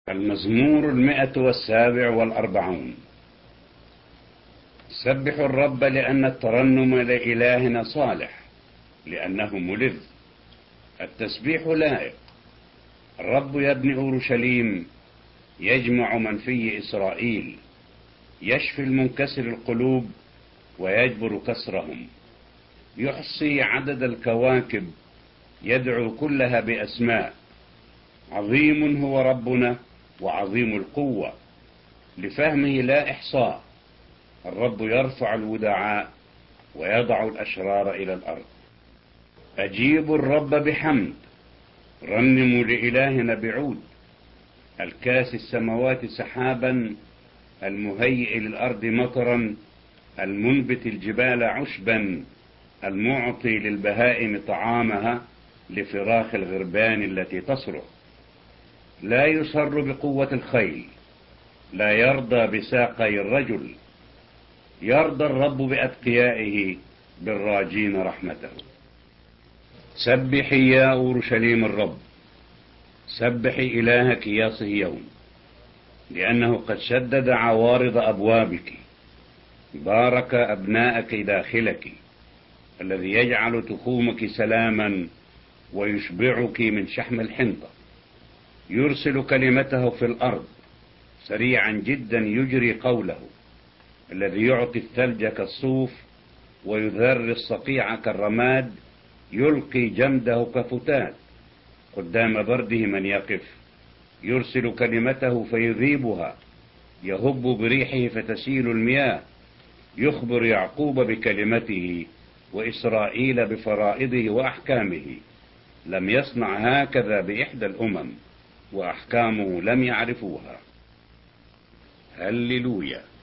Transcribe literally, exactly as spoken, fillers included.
المزمور المئة والسابع والأربعون. سبحوا الرب لأن الترنم لإلهنا صالح، لأنه ملذ. التسبيح لائق. الرب يبني أورشليم، يجمع من في إسرائيل، يشفي المنكسر القلوب ويجبر كسرهم، يحصي عدد الكواكب، يدعو كلها بأسماء. عظيم هو ربنا وعظيم القوة، لفهمه لا إحصاء. الرب يرفع الودعاء ويضع الأشرار إلى الأرض. أجيبوا الرب بحمد، رنموا لإلهنا بعود. الكاس السماوات سحابا، المهيئ للأرض مطرا، المنبت الجبال عشبا، المعطي للبهائم طعامها، لفراخ الغربان التي تصرخ. لا يسر بقوة الخيل، لا يرضى بساقي الرجل. يرضى الرب بأتقيائه، بالراجين رحمته. سبحي يا أورشليم الرب، سبحي إلهك يا صهيون، لأنه قد شدد عوارض أبوابك، بارك أبناءك داخلك. الذي يجعل تخومك سلاما ويشبعك من شحم الحنطة. يرسل كلمته في الأرض، سريعا جدا يجري قوله. الذي يعطي الثلج كالصوف ويذر الصقيع كالرماد، يلقي جمده كفتات قدام برده من يقف. يرسل كلمته فيذيبها، يهب بريحه فتسيل المياه. يخبر يعقوب بكلمته وإسرائيل بفرائضه وأحكامه. لم يصنع هكذا بإحدى الأمم، وأحكامه لم يعرفوها. هللويا.